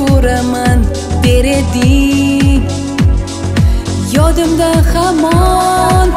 ko'raman der eding. Yodimda hamon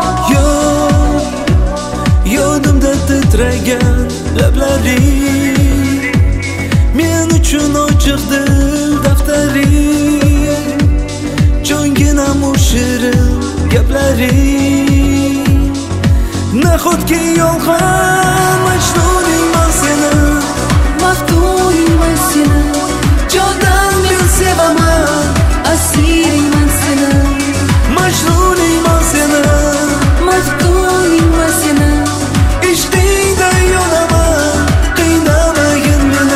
yodimda titragan lablaring, men uchun ochiqdir daftaring. Jonginam u shirin gaplaring, nahotki yolg'on majnuningman seni, maftuningman seni, jondan men sevaman, asiringman seni, majnuningman seni, maftuningman seni. ishqingda yonaman, qiynamagin meni.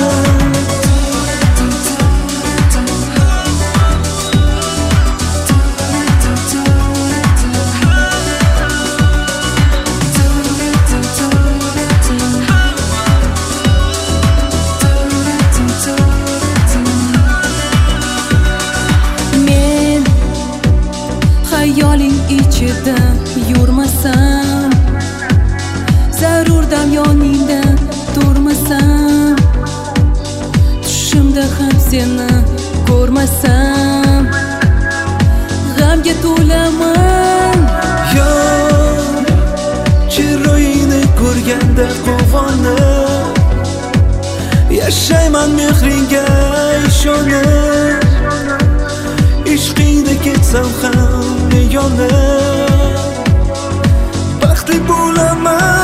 Men hayoling ichida yurmasam, zarur dam yoningda turmasam, tushimda ham seni ko'rmasam, g'amga to'laman. Chiroyingni ko'rganda quvonib, yashayman mehringga ishonib. Ishqingda ketsam ham yonib, baxtli bo'laman.